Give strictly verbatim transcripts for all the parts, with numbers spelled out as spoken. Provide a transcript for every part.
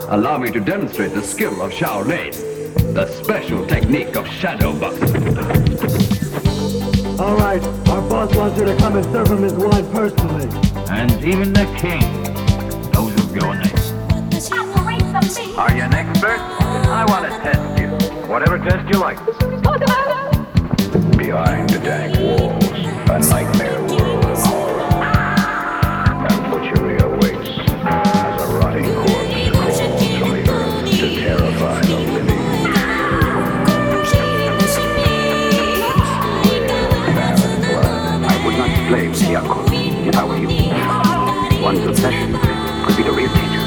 allow me to demonstrate the skill of Shaolin, the special technique of shadow boxing. All right, our boss wants you to come and serve him his wine personally. And even the king knows who's going next. Are you an expert? I want to test you. Whatever test you like. Behind the dank walls, a nightmare world of horror. And butchery awaits as a rotting corpse crawls from the earth to terrify the living. Barren blood. I would not play with the Yakult if I were you. One's obsession could be the real danger.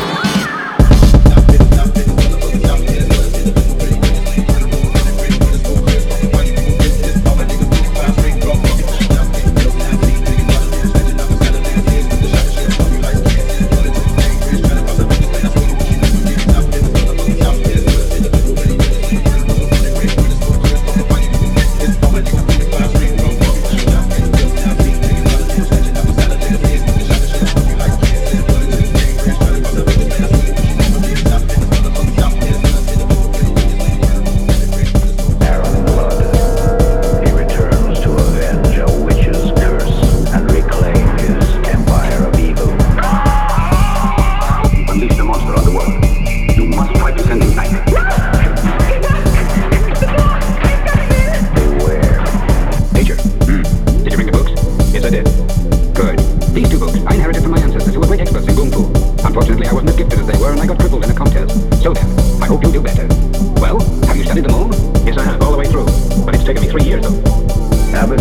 Unfortunately, I wasn't as gifted as they were, and I got crippled in a contest. So then, I hope you'll do better. Well, have you studied the moon? Yes, I have, all the way through. But it's taken me three years, though. Abbott?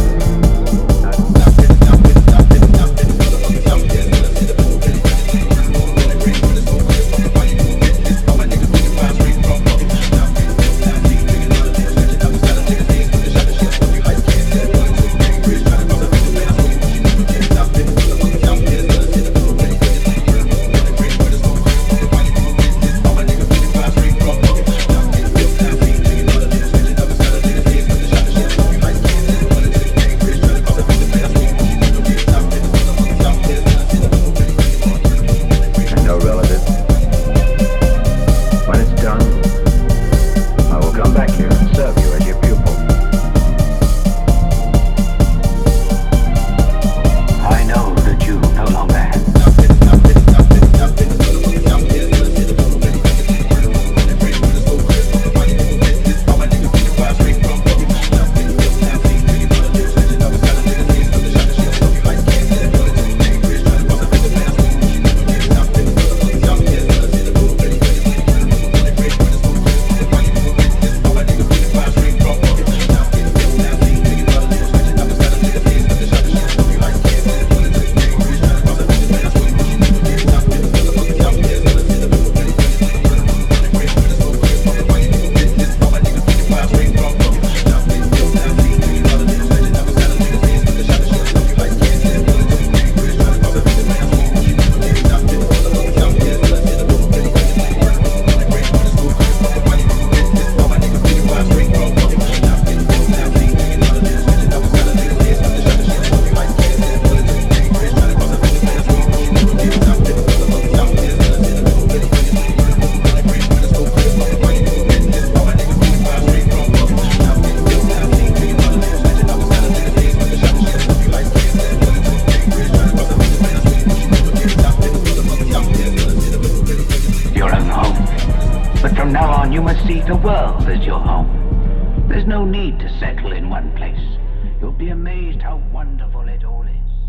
You must see the world as your home. There's no need to settle in one place. You'll be amazed how wonderful it all is.